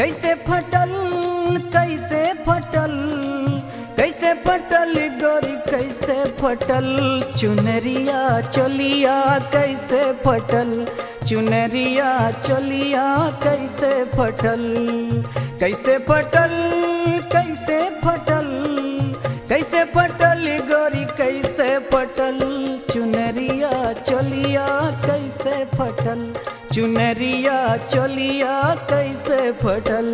कैसे फटल कैसे फटल कैसे फटल गोरी कैसे फटल चुनरिया चोलिया कैसे फटल चुनरिया चोलिया कैसे फटल कैसे फटल कैसे फटल कैसे फटल गोरी कैसे फटल चुनरिया चोलिया कैसे फटल चुनरिया चोलिया कैसे फटल।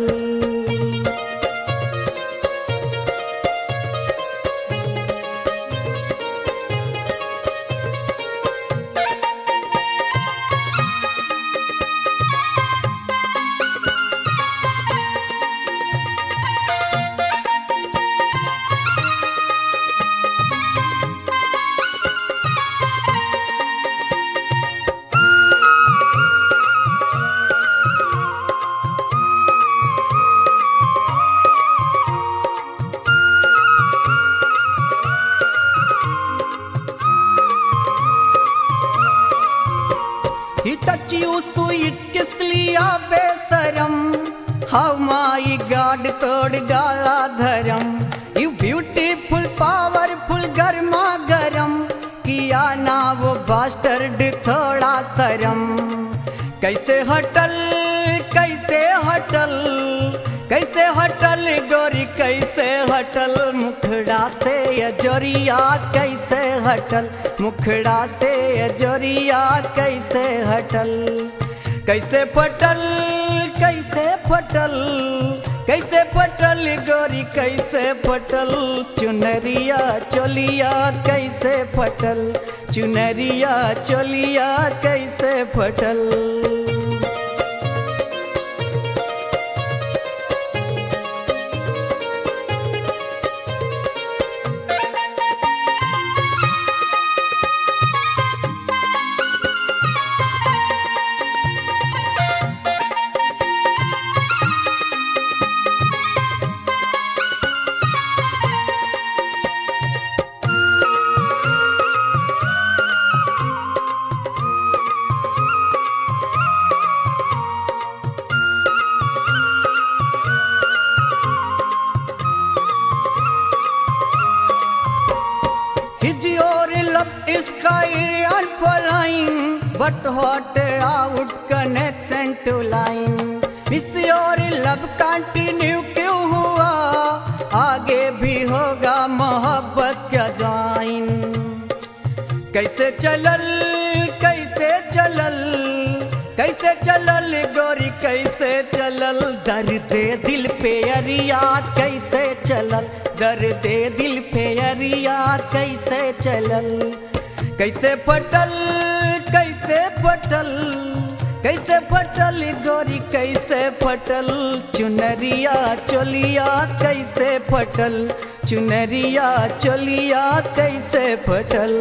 He touch you sweet kiss लिया बेसरम How my God तोड़ डाला धर्म You beautiful powerful गर्मा गरम किया ना वो बास्टर्ड थोड़ा शर्म कैसे हटल कैसे हटल गोरी कैसे हटल मुखड़ा से अजोरिया कैसे हटल मुखड़ा से अजोरिया कैसे हटल कैसे फटल कैसे फटल कैसे फटल गोरी कैसे फटल चुनरिया चोलिया कैसे फटल चुनरिया चोलिया कैसे फटल। Sky are flying, but what out connection to line? Miss your love continue क्यों हुआ? आगे भी होगा मोहब्बत क्या जाइन? कैसे चलल कैसे चलल गोरी कैसे चलल दर्द दिल पे अरिया कैसे चलल दर्द दिल पे अरिया कैसे चलल कैसे फटल कैसे फटल गोरी कैसे फटल चुनरिया चोलिया कैसे फटल चुनरिया चोलिया कैसे फटल।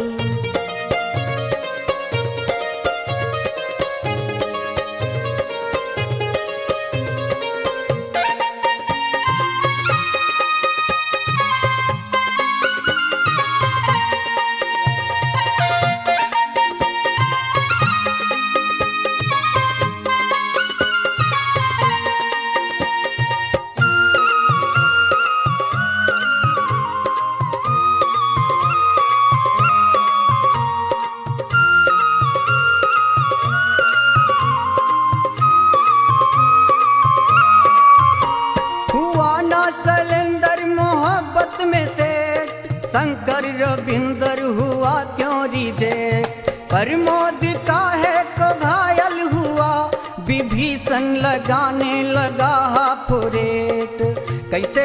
सलेंदर मोहब्बत में से शंकर रविंदर हुआ क्यों रिजेक्ट प्रमोद काहे को घायल हुआ विभीषण लगाने लगा हाफुरेट कैसे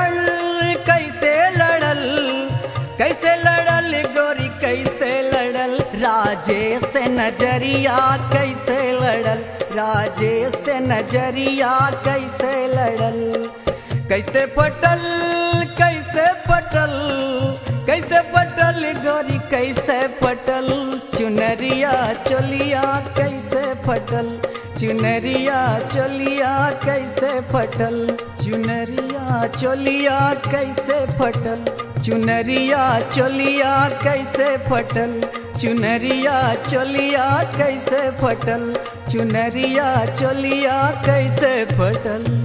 लड़ल गोरी कैसे लड़ल राजेश से नजरिया कैसे लड़ल राजेश से नजरिया कैसे लड़ल कैसे फटल गोरी कैसे फटल चुनरिया चोलिया कैसे फटल चुनरिया चोलिया कैसे फटल चुनरिया चोलिया कैसे फटल चुनरिया चोलिया कैसे फटल चुनरिया चोलिया कैसे फटल चुनरिया चोलिया कैसे फटल।